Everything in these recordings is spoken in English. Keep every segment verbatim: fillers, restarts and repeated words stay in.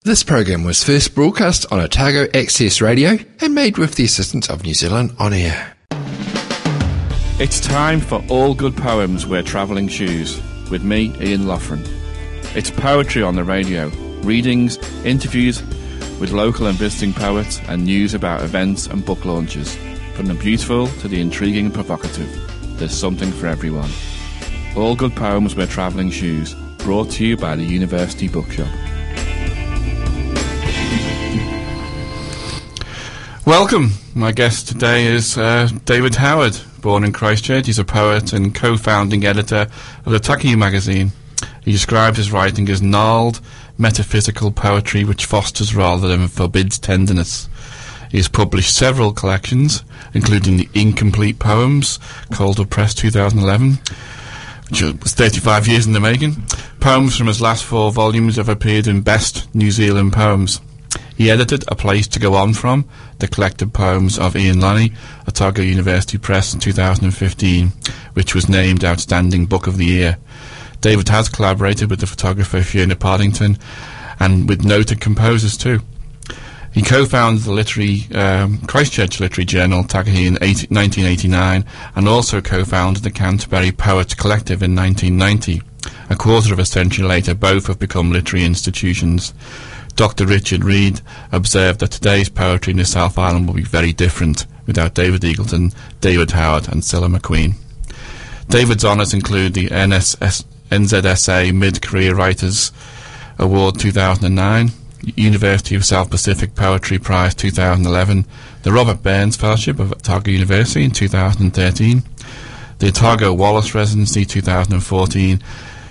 This program was first broadcast on Otago Access Radio and made with the assistance of New Zealand On Air. It's time for All Good Poems Wear Travelling Shoes, with me, Ian Loughran. It's poetry on the radio, readings, interviews with local and visiting poets, and news about events and book launches. From the beautiful to the intriguing and provocative, there's something for everyone. All Good Poems Wear Travelling Shoes, brought to you by the University Bookshop. Welcome. My guest today is uh, David Howard, born in Christchurch. He's a poet and co-founding editor of the Takihi magazine. He describes his writing as gnarled, metaphysical poetry which fosters rather than forbids tenderness. He has published several collections, including the Incomplete Poems, Calder Press two thousand eleven, which was thirty-five years in the making. Poems from his last four volumes have appeared in Best New Zealand Poems. He edited A Place to Go On From, the collected poems of Ian Lonnie, Otago University Press in two thousand fifteen, which was named Outstanding Book of the Year. David has collaborated with the photographer Fiona Partington and with noted composers too. He co-founded the literary um, Christchurch Literary Journal, Takihi, in nineteen eighty-nine, and also co-founded the Canterbury Poets Collective in nineteen ninety. A quarter of a century later, both have become literary institutions. Doctor Richard Reid observed that today's poetry in the South Island will be very different without David Eagleton, David Howard and Cilla McQueen. David's honours include the N S S, N Z S A Mid-Career Writers Award two thousand nine, University of South Pacific Poetry Prize two thousand eleven, the Robert Burns Fellowship of Otago University in two thousand thirteen, the Otago Wallace Residency two thousand fourteen,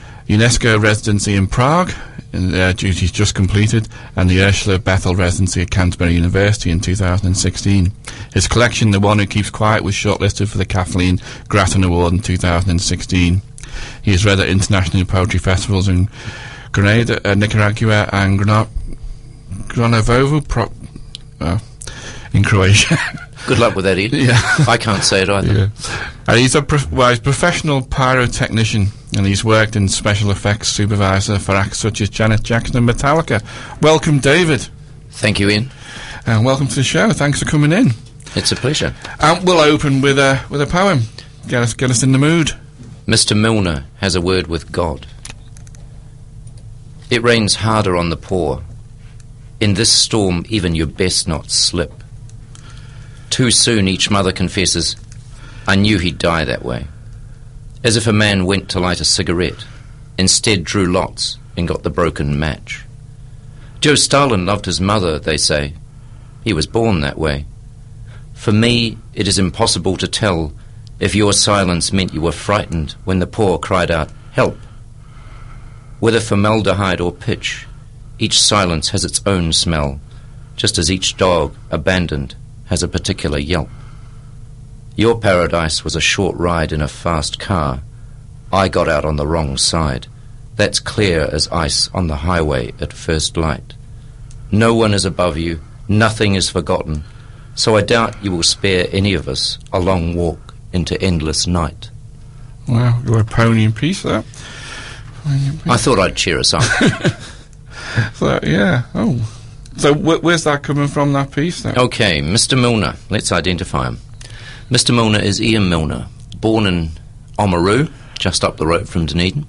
UNESCO Residency in Prague, in their duties just completed, and the Ursula Bethel Residency at Canterbury University in two thousand sixteen. His collection, The One Who Keeps Quiet, was shortlisted for the Kathleen Grattan Award in two thousand sixteen. He has read at international poetry festivals in Grenada, uh, Nicaragua and Grana- Granavovo Pro- uh, in Croatia. Good luck with that, Ian. Yeah. I can't say it either. Yeah. Uh, he's a prof- well, he's a professional pyrotechnician, and he's worked in special effects supervisor for acts such as Janet Jackson and Metallica. Welcome, David. Thank you, Ian. And welcome to the show. Thanks for coming in. It's a pleasure. Um, we'll open with a with a poem. Get us get us in the mood. Mister Milner has a word with God. It rains harder on the poor. In this storm, even you best not slip. Too soon each mother confesses, I knew he'd die that way. As if a man went to light a cigarette, instead drew lots and got the broken match. Joe Stalin loved his mother, they say. He was born that way. For me, it is impossible to tell if your silence meant you were frightened when the poor cried out, help. Whether formaldehyde or pitch, each silence has its own smell, just as each dog, abandoned, has a particular yelp. Your paradise was a short ride in a fast car. I got out on the wrong side. That's clear as ice on the highway at first light. No one is above you, nothing is forgotten, so I doubt you will spare any of us a long walk into endless night. Wow, you're a pony in peace there. I thought I'd cheer us up. So, yeah, oh. So wh- where's that coming from, that piece then? Okay, Mister Milner, let's identify him. Mister Milner is Ian Milner, born in Oamaru, just up the road from Dunedin.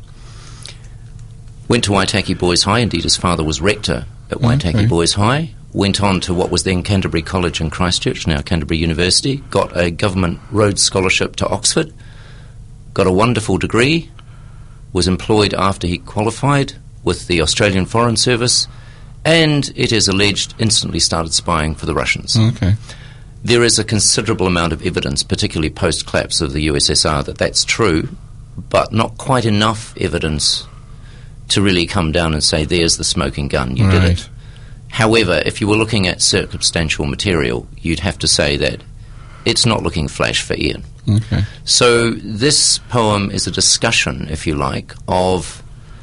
Went to Waitaki Boys High, indeed his father was rector at Waitaki okay. Boys High. Went on to what was then Canterbury College in Christchurch, now Canterbury University. Got a government Rhodes Scholarship to Oxford. Got a wonderful degree. Was employed after he qualified with the Australian Foreign Service, and it is alleged instantly started spying for the Russians. Okay. There is a considerable amount of evidence, particularly post-collapse of the U S S R, that that's true, but not quite enough evidence to really come down and say, there's the smoking gun, you right. did it. However, if you were looking at circumstantial material, you'd have to say that it's not looking flash for Ian. Okay. So this poem is a discussion, if you like, of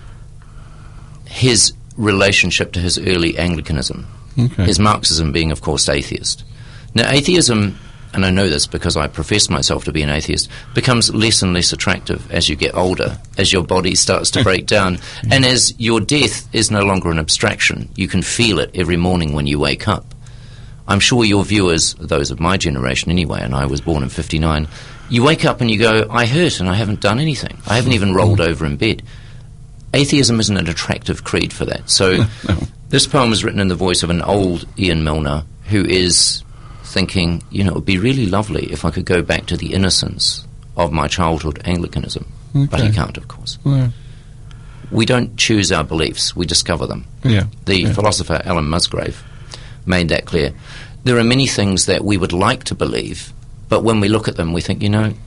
his relationship to his early Anglicanism, okay. his Marxism being, of course, atheist. Now, atheism and I know this because I profess myself to be an atheist, becomes less and less attractive as you get older, as your body starts to break down, and as your death is no longer an abstraction. You can feel it every morning when you wake up. I'm sure your viewers, those of my generation anyway, and I was born in fifty-nine, you wake up and you go, I hurt and I haven't done anything. I haven't even rolled over in bed. Atheism isn't an attractive creed for that. So no. This poem was written in the voice of an old Ian Milner who is thinking, you know, it would be really lovely if I could go back to the innocence of my childhood Anglicanism. Okay. But he can't, of course. Yeah. We don't choose our beliefs, we discover them. Yeah. The yeah. philosopher Alan Musgrave made that clear. There are many things that we would like to believe, but when we look at them we think, you know,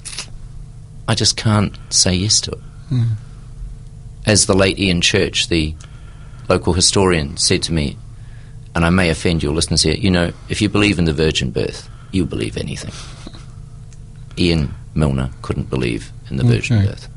I just can't say yes to it. Mm. As the late Ian Church, the local historian, said to me, and I may offend your listeners here, you know, if you believe in the virgin birth, you believe anything. Ian Milner couldn't believe in the virgin okay. birth.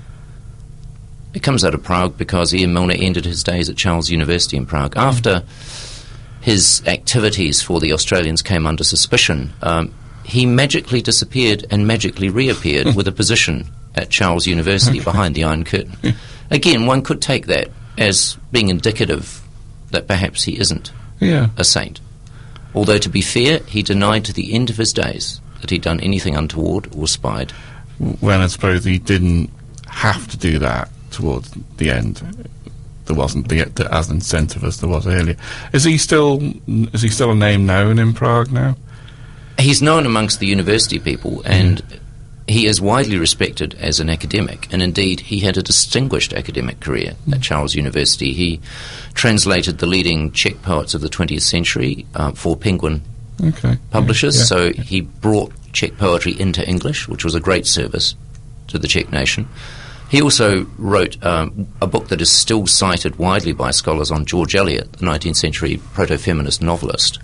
It comes out of Prague because Ian Milner ended his days at Charles University in Prague. After his activities for the Australians came under suspicion, um, he magically disappeared and magically reappeared with a position at Charles University okay. behind the Iron Curtain. Yeah. Again, one could take that as being indicative that perhaps he isn't Yeah. a saint. Although, to be fair, he denied to the end of his days that he'd done anything untoward or spied. Well, I suppose he didn't have to do that towards the end. There wasn't the, the as incentive as there was earlier. Is he still is he still a name known in Prague now? He's known amongst the university people, and mm. he is widely respected as an academic, and indeed he had a distinguished academic career mm. at Charles University. He translated the leading Czech poets of the twentieth century uh, for Penguin okay. publishers, yeah. so yeah. he brought Czech poetry into English, which was a great service to the Czech nation. He also wrote um, a book that is still cited widely by scholars on George Eliot, the nineteenth century proto-feminist novelist.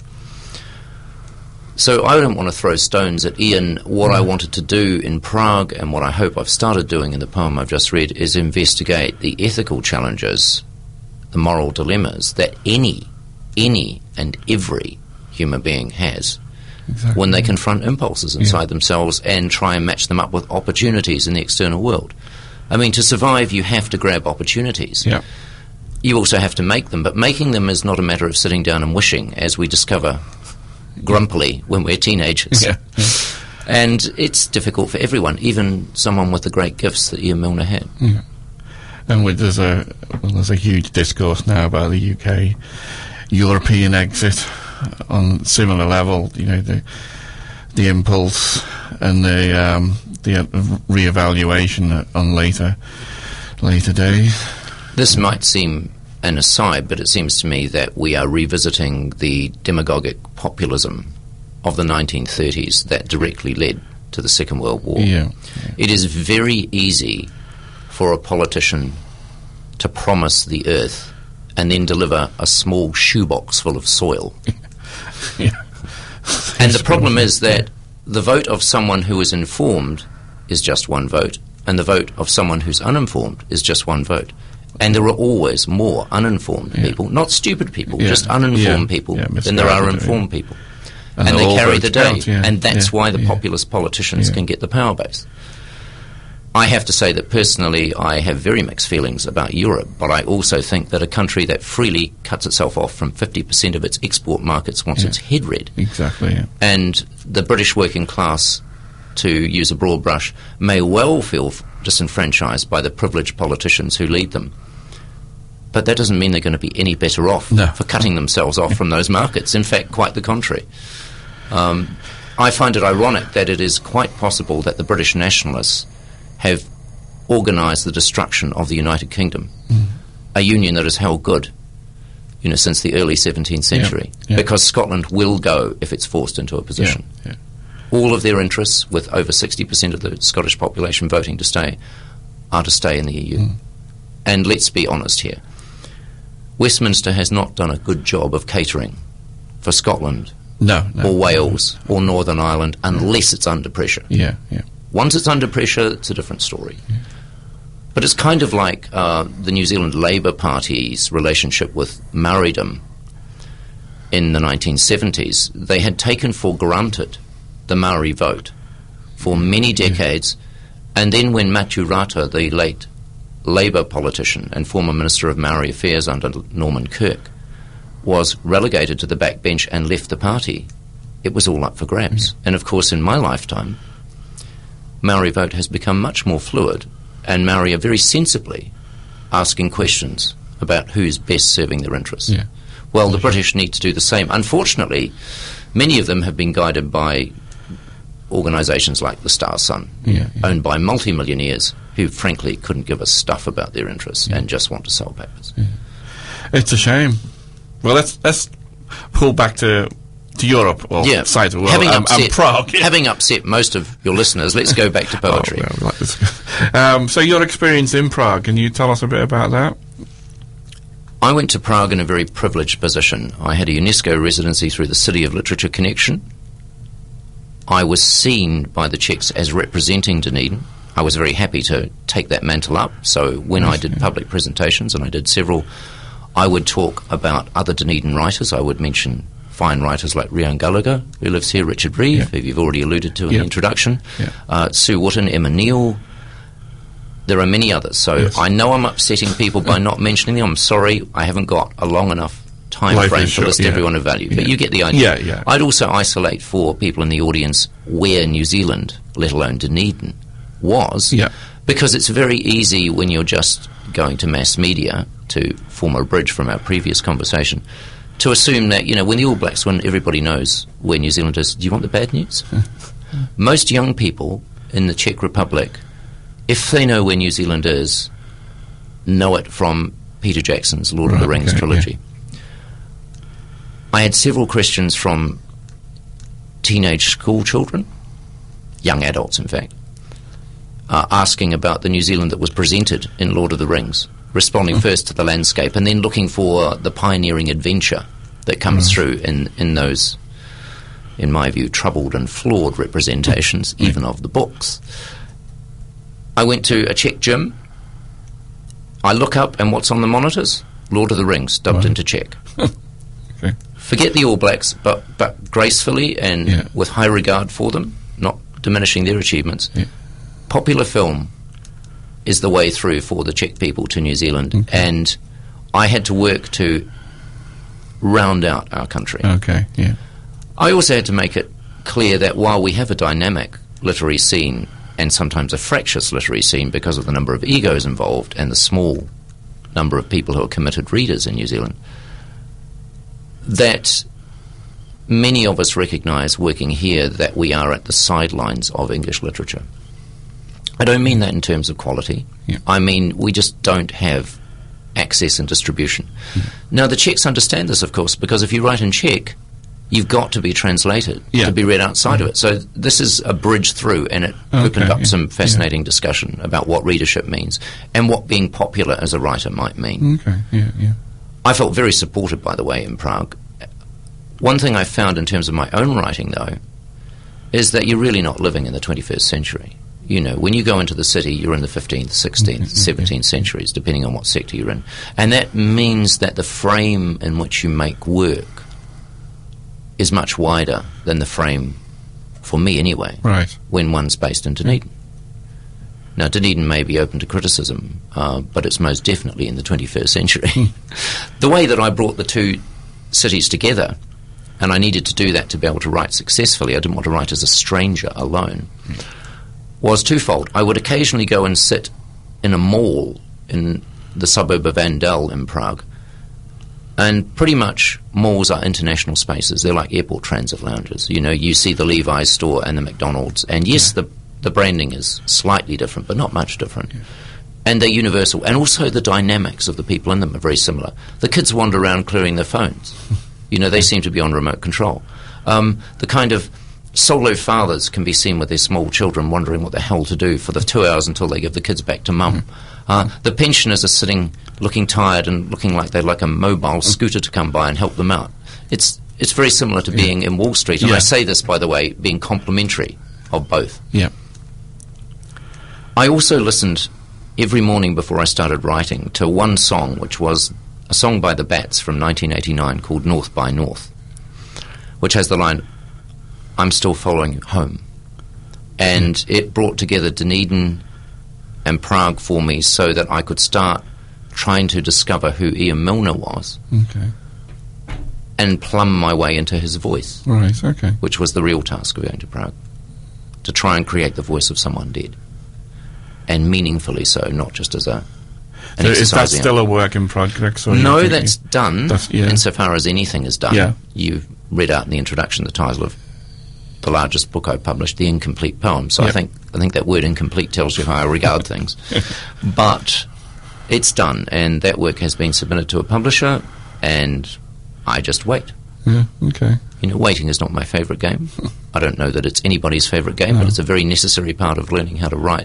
So I don't want to throw stones at Ian. What I wanted to do in Prague, and what I hope I've started doing in the poem I've just read, is investigate the ethical challenges, the moral dilemmas that any, any and every human being has exactly. when they confront impulses inside yeah. themselves and try and match them up with opportunities in the external world. I mean, to survive, you have to grab opportunities. Yeah. You also have to make them, but making them is not a matter of sitting down and wishing, as we discover grumpily when we're teenagers. Yeah. Yeah. And it's difficult for everyone, even someone with the great gifts that Ian Milner had. Yeah. And with, there's a well, there's a huge discourse now about the U K European exit on similar level. You know, the the impulse and the um, the re-evaluation on later later days. This might seem an aside, but it seems to me that we are revisiting the demagogic populism of the nineteen thirties that directly led to the Second World War. Yeah. Yeah. It is very easy for a politician to promise the earth and then deliver a small shoebox full of soil. Yeah. And the problem is that the vote of someone who is informed is just one vote, and the vote of someone who's uninformed is just one vote. And there are always more uninformed yeah. people, not stupid people, yeah. just uninformed yeah. people yeah. than there are yeah. informed people. And, and they all carry the day. Count, yeah. And that's yeah. why the yeah. populist politicians yeah. can get the power base. I have to say that personally I have very mixed feelings about Europe, but I also think that a country that freely cuts itself off from fifty percent of its export markets wants yeah. its head read. Exactly, yeah. And the British working class, to use a broad brush, may well feel f- disenfranchised by the privileged politicians who lead them. But that doesn't mean they're going to be any better off no. for cutting themselves off from those markets. In fact, quite the contrary. Um, I find it ironic that it is quite possible that the British nationalists have organised the destruction of the United Kingdom, mm. a union that has held good, you know, since the early seventeenth century, yeah, yeah. because Scotland will go if it's forced into a position. Yeah, yeah. All of their interests, with over sixty percent of the Scottish population voting to stay, are to stay in the E U. Mm. And let's be honest here. Westminster has not done a good job of catering for Scotland no, no, or Wales no. or Northern Ireland unless it's under pressure. Yeah, yeah. Once it's under pressure, it's a different story. Yeah. But it's kind of like uh, the New Zealand Labour Party's relationship with Maoridom in the nineteen seventies. They had taken for granted the Maori vote for many decades. Yeah. And then when Matu Rata, the late Labour politician and former Minister of Maori Affairs under Norman Kirk, was relegated to the backbench and left the party, it was all up for grabs. Yeah. And of course, in my lifetime, Maori vote has become much more fluid, and Maori are very sensibly asking questions about who's best serving their interests. Yeah. Well, the British need to do the same. Unfortunately, many of them have been guided by organisations like the Star Sun, yeah, yeah. owned by multi-millionaires who frankly couldn't give a stuff about their interests yeah. and just want to sell papers. Yeah. It's a shame. Well, let's let's pull back to to Europe, or yeah. side of the world, having um, upset, and Prague. Having upset most of your listeners, let's go back to poetry. Oh, well, like this. Um, so your experience in Prague, can you tell us a bit about that? I went to Prague in a very privileged position. I had a UNESCO residency through the City of Literature connection. I was seen by the Czechs as representing Dunedin. I was very happy to take that mantle up. So when yes, I did yeah. public presentations, and I did several, I would talk about other Dunedin writers. I would mention fine writers like Rian Gallagher, who lives here, Richard Reeve, yeah. who you've already alluded to in yeah. the introduction, yeah. uh, Sue Wootton, Emma Neal. There are many others. So yes. I know I'm upsetting people by not mentioning them. I'm sorry, I haven't got a long enough time Life frame to short, list yeah. everyone of value. Yeah. But you get the idea. Yeah, yeah. I'd also isolate for people in the audience where New Zealand, let alone Dunedin, was. Yeah. Because it's very easy when you're just going to mass media, to form a bridge from our previous conversation, to assume that, you know, when the All Blacks win, everybody knows where New Zealand is. Do you want the bad news? Most young people in the Czech Republic, if they know where New Zealand is, know it from Peter Jackson's Lord right, of the Rings okay, trilogy. Yeah. I had several questions from teenage school children, young adults in fact, uh, asking about the New Zealand that was presented in Lord of the Rings, responding mm. first to the landscape and then looking for the pioneering adventure that comes mm. through in, in those, in my view, troubled and flawed representations, mm. even of the books. I went to a Czech gym. I look up and what's on the monitors? Lord of the Rings, dubbed right. into Czech. Okay. Forget the All Blacks, but, but gracefully and yeah. with high regard for them, not diminishing their achievements. Yeah. Popular film is the way through for the Czech people to New Zealand, okay. and I had to work to round out our country. Okay, yeah. I also had to make it clear that while we have a dynamic literary scene, and sometimes a fractious literary scene because of the number of egos involved and the small number of people who are committed readers in New Zealand, that many of us recognise working here that we are at the sidelines of English literature. I don't mean that in terms of quality. Yeah. I mean we just don't have access and distribution. Yeah. Now the Czechs understand this, of course, because if you write in Czech, you've got to be translated yeah. to be read outside yeah. of it. So this is a bridge through, and it okay, opened up yeah. some fascinating yeah. discussion about what readership means and what being popular as a writer might mean. Okay, yeah, yeah. I felt very supported, by the way, in Prague. One thing I found in terms of my own writing, though, is that you're really not living in the twenty-first century. You know, when you go into the city, you're in the fifteenth, sixteenth, mm-hmm. seventeenth centuries, depending on what sector you're in. And that means that the frame in which you make work is much wider than the frame, for me anyway, right. when one's based in Dunedin. Now, Dunedin may be open to criticism, uh, but it's most definitely in the twenty-first century. The way that I brought the two cities together, and I needed to do that to be able to write successfully, I didn't want to write as a stranger alone, mm. was twofold. I would occasionally go and sit in a mall in the suburb of Andel in Prague, and pretty much malls are international spaces. They're like airport transit lounges. You know, you see the Levi's store and the McDonald's, and yes, yeah. the the branding is slightly different, but not much different. Yeah. And they're universal. And also the dynamics of the people in them are very similar. The kids wander around clearing their phones. You know, they seem to be on remote control. Um, the kind of solo fathers can be seen with their small children wondering what the hell to do for the two hours until they give the kids back to mum. Uh, the pensioners are sitting looking tired and looking like they'd like a mobile scooter to come by and help them out. It's it's very similar to being yeah. in Wall Street. And yeah. I say this, by the way, being complimentary of both. Yeah. I also listened every morning before I started writing to one song, which was a song by the Bats from nineteen eighty-nine called North by North, which has the line, I'm still following home. And mm. it brought together Dunedin and Prague for me so that I could start trying to discover who Ian Milner was. Okay. And plumb my way into his voice. Right, okay. Which was the real task of going to Prague. To try and create the voice of someone dead. And meaningfully so, not just as a... So is that still a work in progress? Or no, that's done, that's, yeah. insofar as anything is done. Yeah. You read out in the introduction the title of the largest book I published, The Incomplete Poem. So yep. I think I think that word incomplete tells you how I regard things. But it's done, and that work has been submitted to a publisher, and I just wait. Yeah, okay. You know, waiting is not my favourite game. I don't know that it's anybody's favourite game, no. but it's a very necessary part of learning how to write.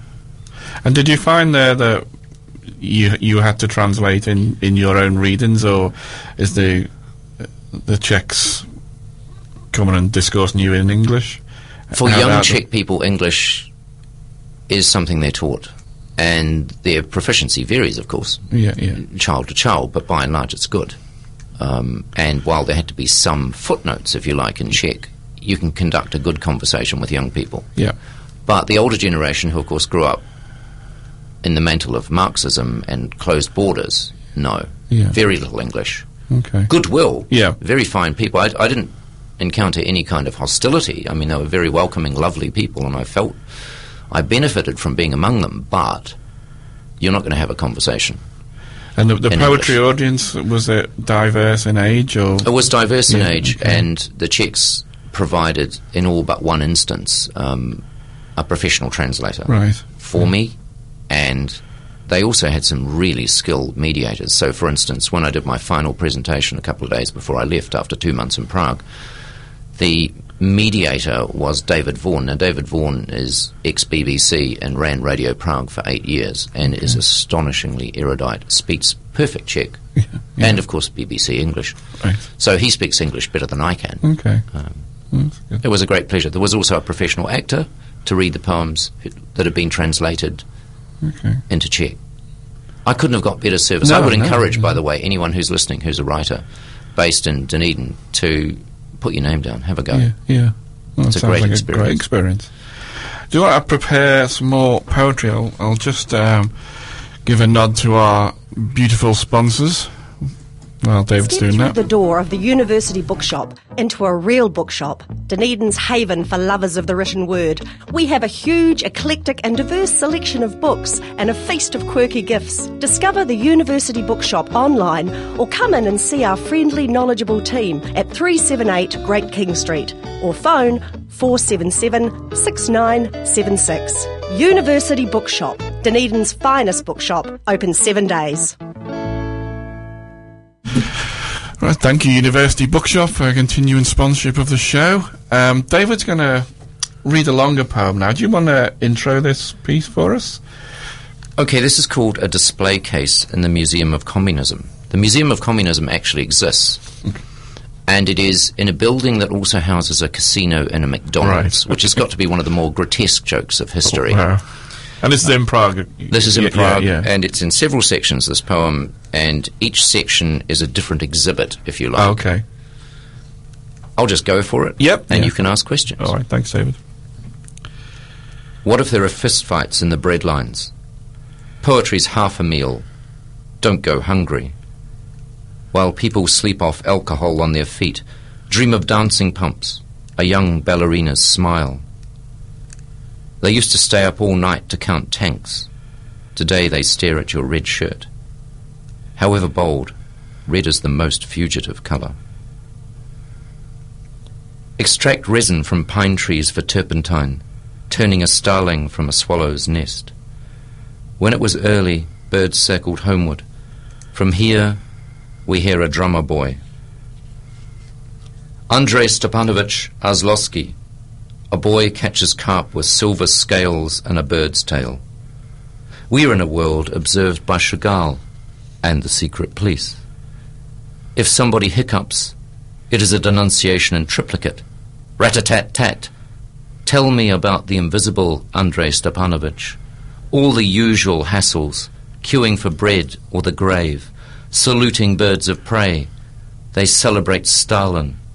And did you find there that you you had to translate in, in your own readings, or is the the Czechs coming and discoursing you in English? For how, young how Czech people, English is something they're taught, and their proficiency varies, of course, yeah, yeah. child to child, but by and large it's good. Um, and while there had to be some footnotes, if you like, in Czech, you can conduct a good conversation with young people. Yeah. But the older generation, who of course grew up in the mantle of Marxism and closed borders, no. Yeah. Very little English. Okay. Goodwill. Yeah. Very fine people. I, I didn't encounter any kind of hostility. I mean, they were very welcoming, lovely people, and I felt I benefited from being among them, but you're not going to have a conversation. And the, the poetry English. audience, was it diverse in age? Or It was diverse yeah, in age, okay. and the Czechs provided, in all but one instance, um, a professional translator right. for yeah. me, and they also had some really skilled mediators. So, for instance, when I did my final presentation a couple of days before I left, after two months in Prague, the mediator was David Vaughan. Now, David Vaughan is ex-B B C and ran Radio Prague for eight years and okay. is astonishingly erudite, speaks perfect Czech, yeah, yeah. and, of course, B B C English. Right. So he speaks English better than I can. Okay. Um, That's good. It was a great pleasure. There was also a professional actor to read the poems that had been translated okay. into Czech. I couldn't have got better service. No, I would no, encourage, no. by the way, anyone who's listening who's a writer based in Dunedin to put your name down, have a go. Yeah, yeah. Well, It's it a great sounds like experience. a great experience. Do you want to prepare some more poetry? I'll, I'll just um, give a nod to our beautiful sponsors. Well, David's Step doing through that. the door of the University Bookshop into a real bookshop, Dunedin's haven for lovers of the written word. We have a huge, eclectic and diverse selection of books and a feast of quirky gifts. Discover the University Bookshop online or come in and see our friendly, knowledgeable team at three seventy-eight Great King Street or phone four seven seven, six nine seven six. University Bookshop, Dunedin's finest bookshop, open seven days. Right, thank you, University Bookshop, for continuing sponsorship of the show. Um, David's going to read a longer poem now. Do you want to intro this piece for us? Okay, this is called A Display Case in the Museum of Communism. The Museum of Communism actually exists, okay. and it is in a building that also houses a casino and a McDonald's, right. which has got to be one of the more grotesque jokes of history. Oh, wow. And this is in Prague. This is in yeah, Prague, yeah, yeah. and it's in several sections, this poem, and each section is a different exhibit, if you like. Oh, okay. I'll just go for it, Yep. and yeah. you can ask questions. All right, thanks, David. What if there are fistfights in the bread lines? Poetry's half a meal. Don't go hungry. While people sleep off alcohol on their feet, dream of dancing pumps, a young ballerina's smile. They used to stay up all night to count tanks. Today they stare at your red shirt. However bold, red is the most fugitive colour. Extract resin from pine trees for turpentine, turning a starling from a swallow's nest. When it was early, birds circled homeward. From here, we hear a drummer boy. Andrei Stepanovich Ozlowski. A boy catches carp with silver scales and a bird's tail. We are in a world observed by Chagall and the secret police. If somebody hiccups, it is a denunciation in triplicate. Rat-a-tat-tat. Tell me about the invisible Andrei Stepanovich. All the usual hassles, queuing for bread or the grave, saluting birds of prey. They celebrate Stalin.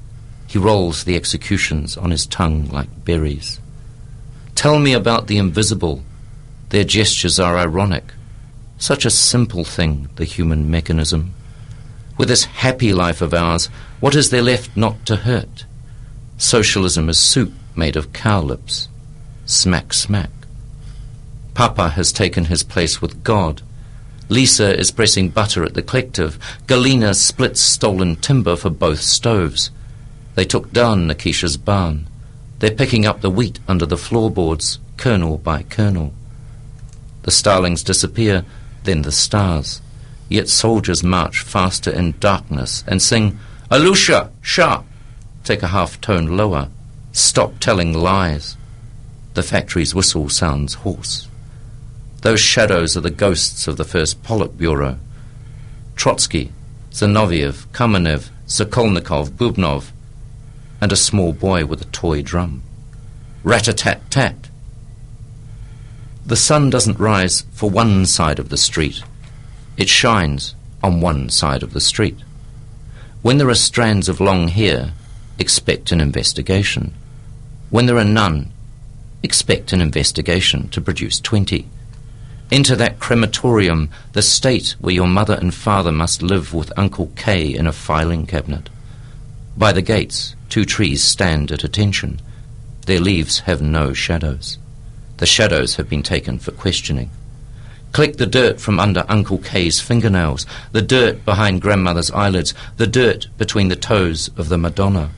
He rolls the executions on his tongue like berries. Tell me about the invisible. Their gestures are ironic. Such a simple thing, the human mechanism. With this happy life of ours, what is there left not to hurt? Socialism is soup made of cow lips. Smack, smack. Papa has taken his place with God. Lisa is pressing butter at the collective. Galena splits stolen timber for both stoves. They took down Nikisha's barn. They're picking up the wheat under the floorboards, kernel by kernel. The starlings disappear, then the stars. Yet soldiers march faster in darkness and sing, Alusha, sharp! Take a half tone lower. Stop telling lies. The factory's whistle sounds hoarse. Those shadows are the ghosts of the first Politburo. Trotsky, Zinoviev, Kamenev, Sokolnikov, Bubnov, and a small boy with a toy drum. Rat-a-tat-tat. The sun doesn't rise for one side of the street. It shines on one side of the street. When there are strands of long hair, expect an investigation. When there are none, expect an investigation to produce twenty. Enter that crematorium, the state where your mother and father must live with Uncle K in a filing cabinet. By the gates, two trees stand at attention. Their leaves have no shadows. The shadows have been taken for questioning. Collect the dirt from under Uncle K's fingernails, the dirt behind grandmother's eyelids, the dirt between the toes of the Madonna.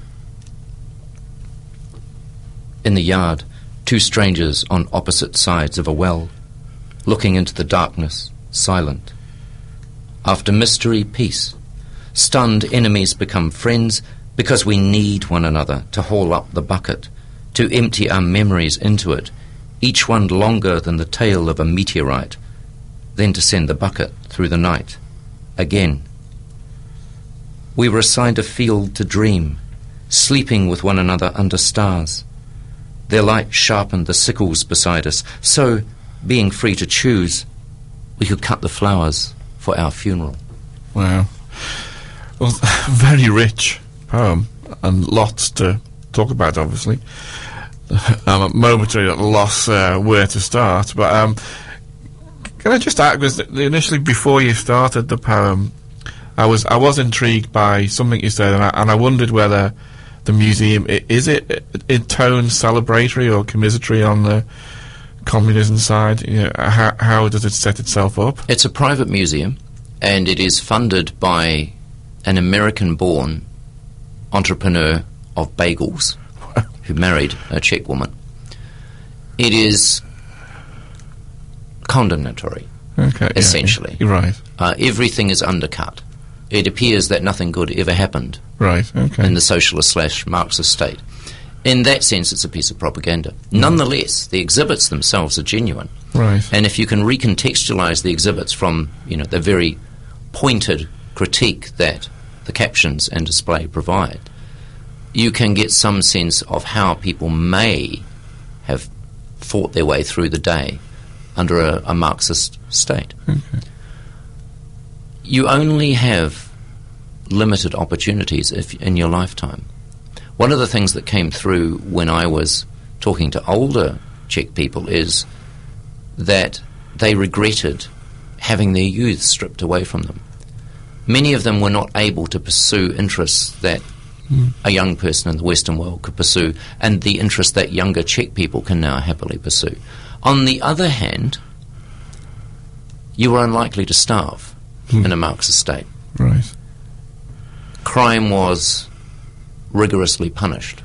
In the yard, two strangers on opposite sides of a well, looking into the darkness, silent. After mystery, peace. Stunned enemies become friends because we need one another to haul up the bucket, to empty our memories into it, each one longer than the tail of a meteorite, then to send the bucket through the night, again. We were assigned a field to dream, sleeping with one another under stars. Their light sharpened the sickles beside us, so, being free to choose, we could cut the flowers for our funeral. Wow. Well, very rich poem, and lots to talk about, obviously. I'm momentarily at a loss uh, where to start, but um, can I just ask, because initially before you started the poem, I was I was intrigued by something you said, and I, and I wondered whether the museum, is it in tone celebratory or commiseratory on the communism side? You know, how, how does it set itself up? It's a private museum, and it is funded by an American-born entrepreneur of bagels who married a Czech woman. It is condemnatory, okay, essentially. Yeah, right. Uh, everything is undercut. It appears that nothing good ever happened right, okay. in the socialist slash Marxist state. In that sense, it's a piece of propaganda. Mm. Nonetheless, the exhibits themselves are genuine. Right. And if you can recontextualize the exhibits from, you know, the very pointed critique that the captions and display provide, you can get some sense of how people may have fought their way through the day under a, a Marxist state. Okay. You only have limited opportunities if, in your lifetime. One of the things that came through when I was talking to older Czech people is that they regretted having their youth stripped away from them. Many of them were not able to pursue interests that mm. a young person in the Western world could pursue, and the interests that younger Czech people can now happily pursue. On the other hand, you were unlikely to starve mm. in a Marxist state. Right. Crime was rigorously punished.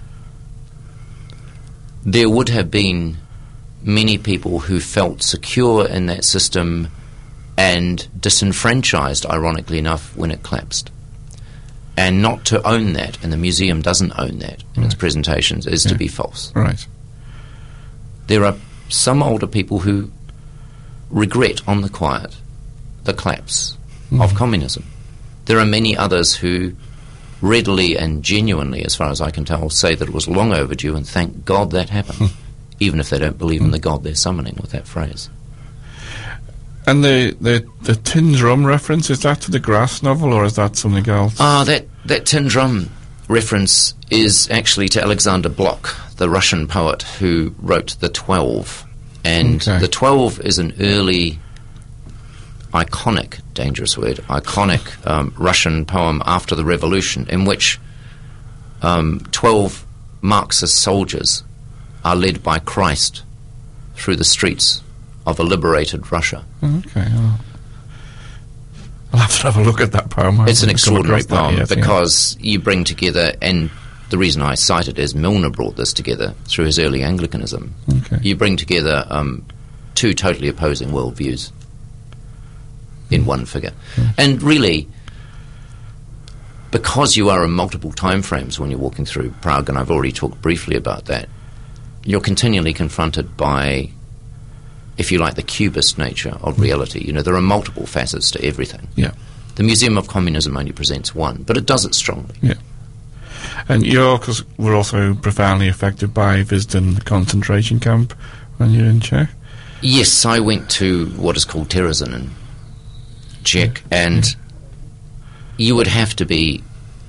There would have been many people who felt secure in that system and disenfranchised, ironically enough, when it collapsed. And not to own that, and the museum doesn't own that in right. its presentations, is yeah. to be false. Right. There are some older people who regret on the quiet the collapse mm. of communism. There are many others who readily and genuinely, as far as I can tell, say that it was long overdue and thank God that happened, even if they don't believe in the God they're summoning with that phrase. And the, the, the tin drum reference, is that to the Grass novel, or is that something else? Ah, that, that tin drum reference is actually to Alexander Blok, the Russian poet who wrote The Twelve. And Okay. The Twelve is an early, iconic, dangerous word, iconic um, Russian poem after the revolution, in which um, twelve Marxist soldiers are led by Christ through the streets of a liberated Russia. Okay. Oh. I'll have to have a look at that poem. I It's an haven't come extraordinary across that poem yet, yeah. because you bring together, and the reason I cite it is Milner brought this together through his early Anglicanism. Okay. You bring together um, two totally opposing worldviews in one figure. Mm. And really, because you are in multiple time frames when you're walking through Prague, and I've already talked briefly about that, you're continually confronted by, if you like, the cubist nature of reality. You know, there are multiple facets to everything. Yeah. The Museum of Communism only presents one, but it does it strongly. Yeah. And you cause were also profoundly affected by visiting the concentration camp when you were in Czech? Yes, I went to what is called Terezin in Czech, and you would have to be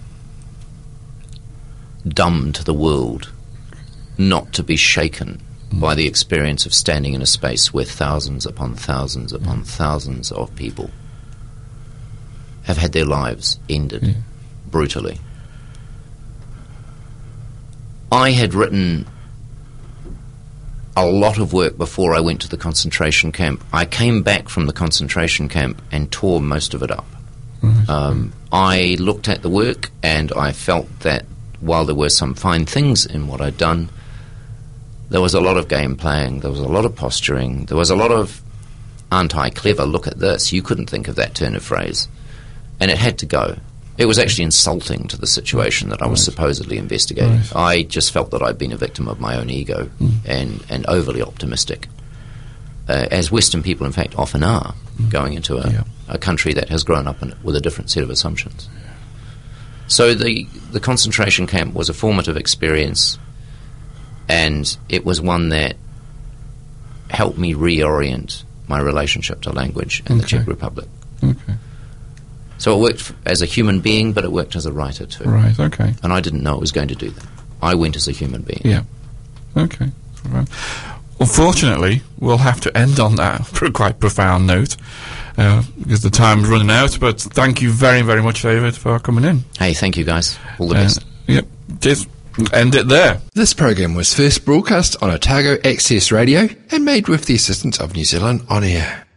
dumb to the world not to be shaken by the experience of standing in a space where thousands upon thousands upon thousands of people have had their lives ended Yeah. brutally. I had written a lot of work before I went to the concentration camp. I came back from the concentration camp and tore most of it up. Right. Um, I looked at the work and I felt that while there were some fine things in what I'd done, there was a lot of game playing, there was a lot of posturing, there was a lot of, aren't I clever, look at this, you couldn't think of that turn of phrase. And it had to go. It was actually insulting to the situation that I was Right. supposedly investigating. Right. I just felt that I'd been a victim of my own ego Mm. and, and overly optimistic, uh, as Western people in fact often are, going into a, Yeah. a country that has grown up in, with a different set of assumptions. So the, the concentration camp was a formative experience, and it was one that helped me reorient my relationship to language in the Okay. Czech Republic. Okay. So it worked f- as a human being, but it worked as a writer too. Right, okay. And I didn't know it was going to do that. I went as a human being. Yeah. Okay. Right. Unfortunately, we'll have to end on that quite profound note uh, because the time's running out. But thank you very, very much, David, for coming in. Hey, thank you guys. All the Uh, best. Yep. Just end it there. This program was first broadcast on Otago Access Radio and made with the assistance of New Zealand On Air.